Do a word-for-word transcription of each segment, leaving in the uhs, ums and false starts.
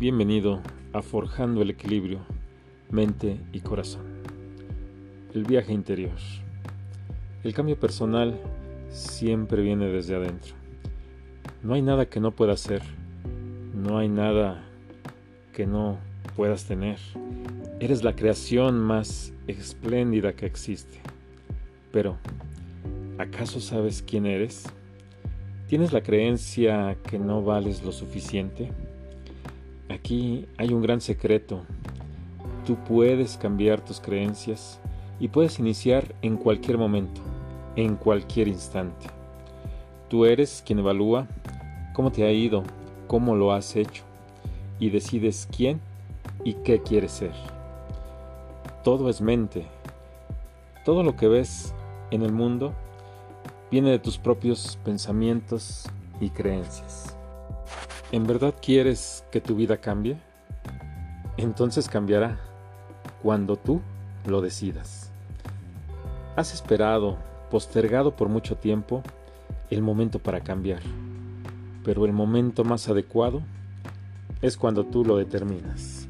Bienvenido a Forjando el Equilibrio, Mente y Corazón. El viaje interior. El cambio personal siempre viene desde adentro. No hay nada que no puedas hacer. No hay nada que no puedas tener. Eres la creación más espléndida que existe. Pero, ¿acaso sabes quién eres? ¿Tienes la creencia que no vales lo suficiente? Aquí hay un gran secreto. Tú puedes cambiar tus creencias y puedes iniciar en cualquier momento, en cualquier instante. Tú eres quien evalúa cómo te ha ido, cómo lo has hecho y decides quién y qué quieres ser. Todo es mente. Todo lo que ves en el mundo viene de tus propios pensamientos y creencias. ¿En verdad quieres que tu vida cambie? Entonces cambiará cuando tú lo decidas. Has esperado, postergado por mucho tiempo el momento para cambiar, pero el momento más adecuado es cuando tú lo determinas.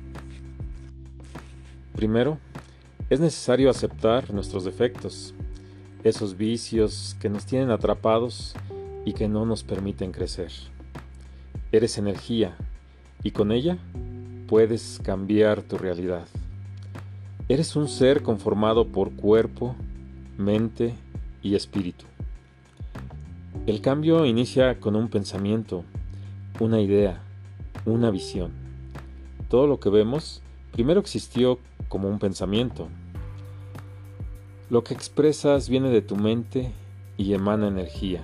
Primero, es necesario aceptar nuestros defectos, esos vicios que nos tienen atrapados y que no nos permiten crecer. Eres energía y con ella puedes cambiar tu realidad. Eres un ser conformado por cuerpo, mente y espíritu. El cambio inicia con un pensamiento, una idea, una visión. Todo lo que vemos primero existió como un pensamiento. Lo que expresas viene de tu mente y emana energía.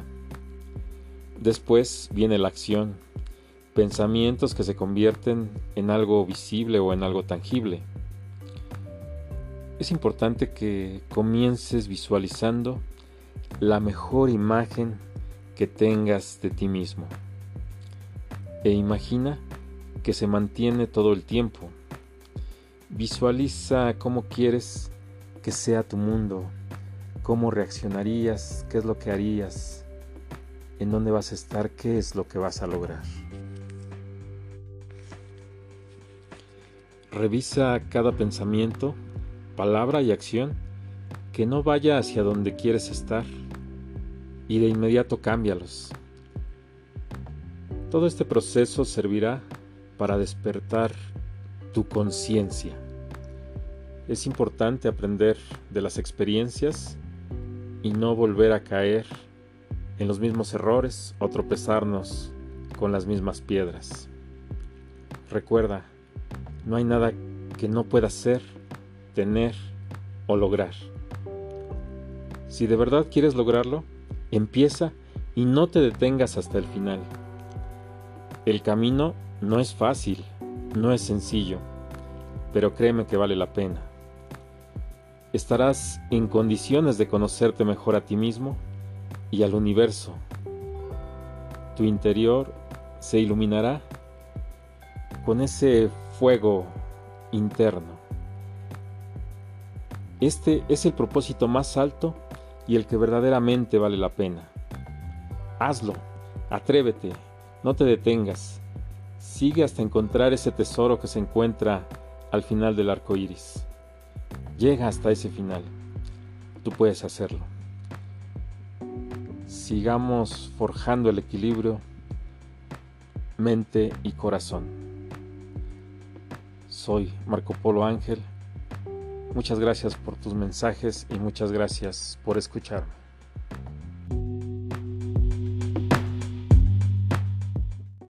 Después viene la acción. Pensamientos que se convierten en algo visible o en algo tangible. Es importante que comiences visualizando la mejor imagen que tengas de ti mismo. E imagina que se mantiene todo el tiempo. Visualiza cómo quieres que sea tu mundo, cómo reaccionarías, qué es lo que harías, en dónde vas a estar, qué es lo que vas a lograr. Revisa cada pensamiento, palabra y acción que no vaya hacia donde quieres estar y de inmediato cámbialos. Todo este proceso servirá para despertar tu conciencia. Es importante aprender de las experiencias y no volver a caer en los mismos errores o tropezarnos con las mismas piedras. Recuerda, no hay nada que no puedas ser, tener o lograr. Si de verdad quieres lograrlo, empieza y no te detengas hasta el final. El camino no es fácil, no es sencillo, pero créeme que vale la pena. Estarás en condiciones de conocerte mejor a ti mismo y al universo. Tu interior se iluminará con ese fuego interno. Este es el propósito más alto y el que verdaderamente vale la pena. Hazlo, atrévete, no te detengas. Sigue hasta encontrar ese tesoro que se encuentra al final del arco iris. Llega hasta ese final. Tú puedes hacerlo. Sigamos forjando el equilibrio, mente y corazón. Soy Marco Polo Ángel. Muchas gracias por tus mensajes y muchas gracias por escucharme.